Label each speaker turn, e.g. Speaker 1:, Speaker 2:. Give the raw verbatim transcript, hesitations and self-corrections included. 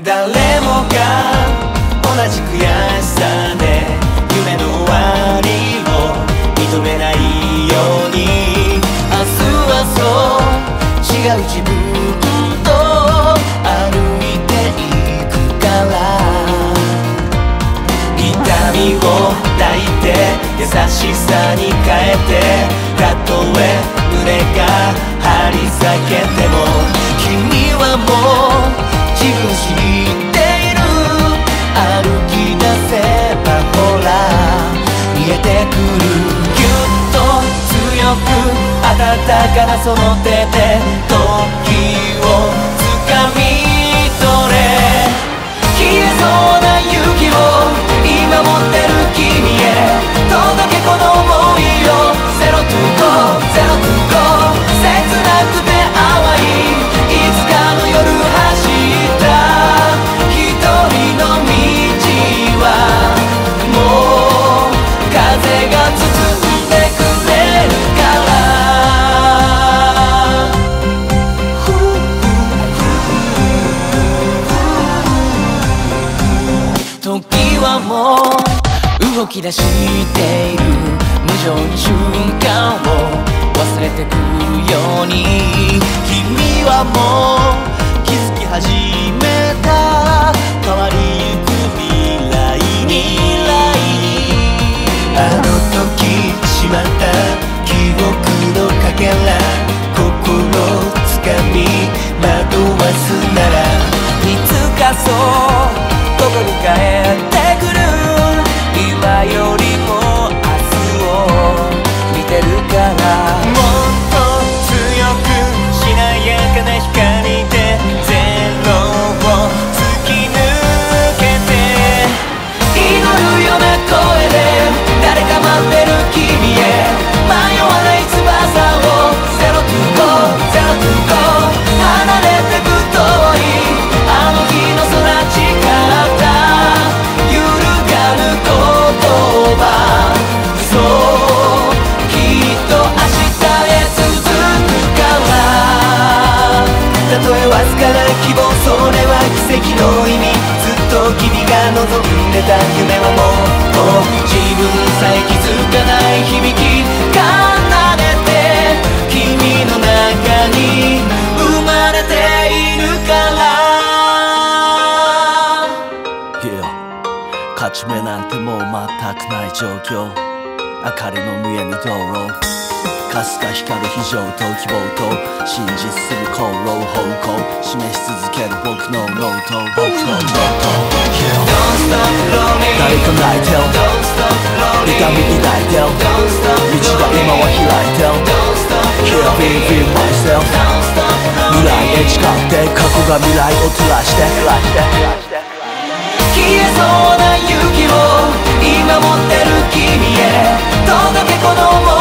Speaker 1: 誰もが同じ悔しさで夢の終わりを認めないように、明日はそう違う自分と歩いていくから、痛みを抱いて優しさに変えて、たとえ胸が張り裂けても君はもう自分知っている。歩き出せばほら見えてくる。ぎゅっと強く温かなその手で時を掴み取れ。消えそうな勇気を今持ってる君へ届けこの想いを。ゼロトゥゴーゼロトゥゴー切なくて淡いいつかの夜走った一人の道はもう風が包んでくれるから時はもう動き出している。無情に瞬間を忘れてくように君はもう気づき始めた。変わりゆく未来にあの時しまった記憶のかけら心つかみ惑わすならいつかそうここに帰ってくる。今よりも明日を見てるから、もっと強くしなやかな光でゼロを突き抜けて、祈るような声で誰か待ってる君へ迷わない翼を。ゼロトゥゴーゼロトゥゴー離れてく遠いあの日の空誓った揺るがぬ言葉。そうきっと明日へ続くから、たとえわずかな希望それは奇跡の意味。ずっと君が望んでた夢はもう自分さえ気づかない響き奏でて君の中に生まれているから。
Speaker 2: 勝ち目なんてもう全くない状況。明かりの見えぬ道路、かすか光る非常と希望と真実する航路方向示し続ける僕のノート。僕のノート誰か泣いてる痛み抱いてる道が今は開いてる Here be be myself 未来へ誓って過去が未来を照らして
Speaker 1: 消えそうな勇気を今持ってる君へ届けこの想い。